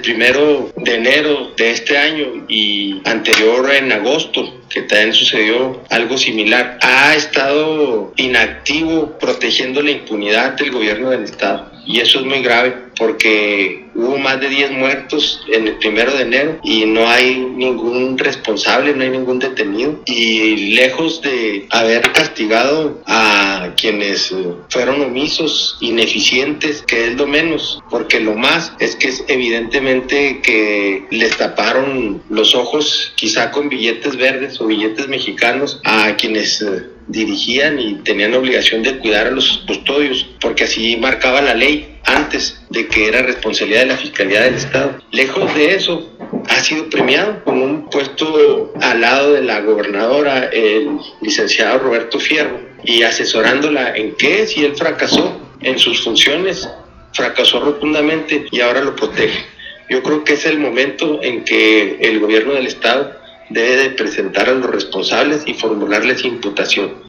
el 1 de enero de este año y anterior en agosto, que también sucedió algo similar, ha estado inactivo protegiendo la impunidad del gobierno del estado. Y eso es muy grave porque hubo más de 10 muertos en el 1 de enero y no hay ningún responsable, no hay ningún detenido. Y lejos de haber castigado a quienes fueron omisos, ineficientes, que es lo menos, porque lo más es que es evidentemente que les taparon los ojos, quizá con billetes verdes o billetes mexicanos, a quienes dirigían y tenían obligación de cuidar a los custodios, porque así marcaba la ley antes de que era responsabilidad de la Fiscalía del Estado. Lejos de eso, ha sido premiado con un puesto al lado de la gobernadora, el licenciado Roberto Fierro, y asesorándola en qué, si él fracasó en sus funciones, fracasó rotundamente y ahora lo protege. Yo creo que es el momento en que el gobierno del Estado debe de presentar a los responsables y formularles imputación.